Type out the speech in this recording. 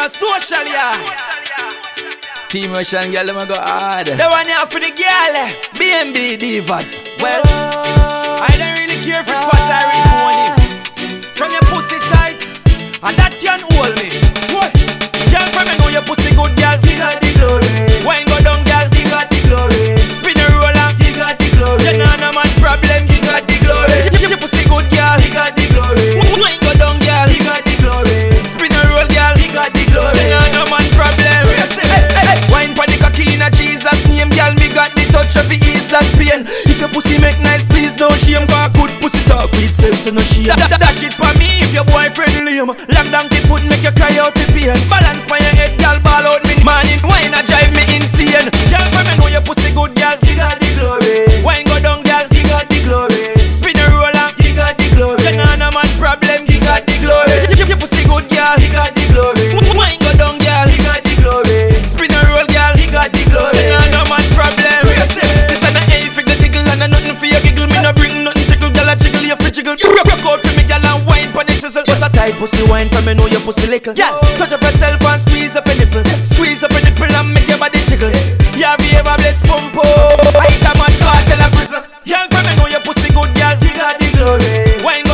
a social, yeah. Team Russian girl, them a go hard. The one here for the girl, BNB Divas. Well, I don't really care if it's fat or it's money. From your pussy tight, and that can hold me. What? Girl, from you know your pussy good, girl, he got the glory. Wine go down, girl, he got the glory. Spin a roller, he got the glory. You know no man problem, he got the glory. Your pussy good, girl, he got the glory. Wine go down, girl, he got the glory. Spin a roll, girl, he got the glory. You know no man problem. Wine pon the cocky in a Jesus name, girl, me got the touch of the ease that pain. If your pussy make nice, please don't shame. Cause good pussy talk for itself, so no shame. Dash it for me if your boyfriend lame. Lock down the foot, make you cry out for pain. Balance by your head, girl, ball out me. Morning wine a drive me insane. Girl, from me know your pussy good, girl, he got the glory. Wine go down, girl, he got the glory. Spin a roller, he got the glory. You know no man problem, he got the glory. Your pussy good, girl, he got the glory. Wine go down, girl, he got the glory. Spin a roll, girl, he got the glory. You know no man problem. This a not a fig the tickle and a nothing for your giggle. Me no bring nothing tickle, girl, a jiggle your free jiggle. Rock out for me, girl, and wine pon the chisel. What's a tight pussy wine for me know your pussy little. Girl, touch up yourself and squeeze up a nipple. Squeeze up a nipple and make your body jiggle. You have ever blessed pump I hit a mad cartel a prison. Girl, for me know your pussy good, girl, he got the glory. Wine